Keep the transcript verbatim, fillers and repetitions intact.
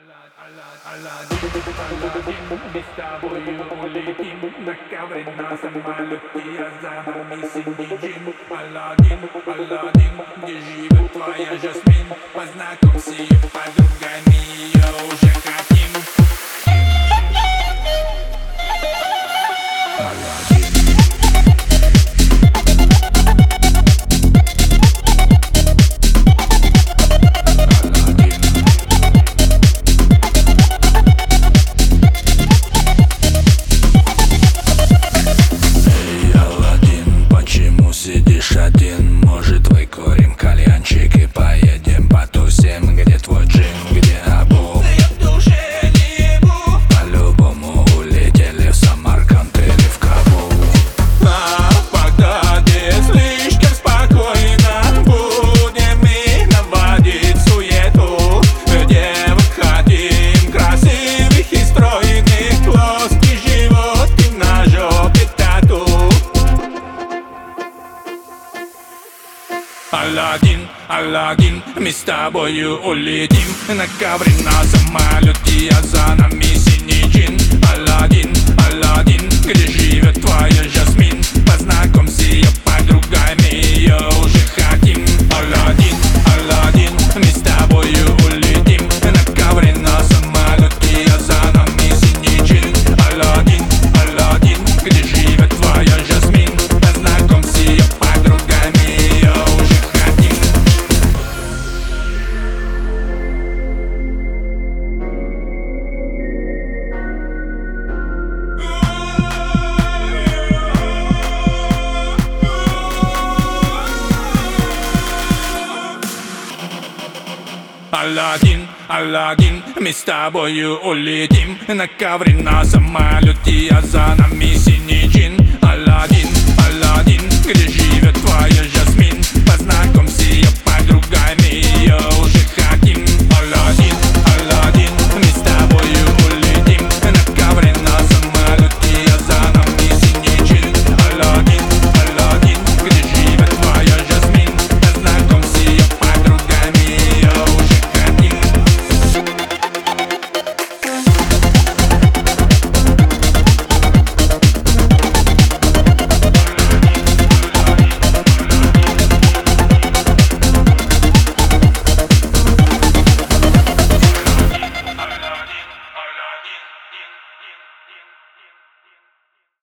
Аладдин, Аладдин, мы с тобою улетим на ковре на самолете, а за нами синий джин. Аладдин, Аладдин, где живет твоя Жасмин? Познакомься ее подругами, ее уже хотим. Аладдин. Сидишь один, может выкурим кальянчик и поедем потусим. Где твой джин, где Абу? Я в душе не ебу. По-любому улетели в Самарканд или в Кабул. А в Багдаде слишком спокойно, будем мы наводить суету. Девок хотим красивых и стройных, плоский живот и на жопе тату. Аладдин, Аладдин, мы с тобою улетим на ковре на самолете, а за нами синий джин. Аладдин, Аладдин, где живет твоя Жасмин? Познакомься ее подругами, ее уже хотим. Аладдин, Аладдин, мы с тобою улетим на ковре на самолете, а за нами синий джин. Аладдин, Аладдин, где живет твоя Жасмин? Познакомься ее подругами, ее уже хотим. Аладдин, Аладдин, мы с тобою улетим на ковре на самолете, а за нами синий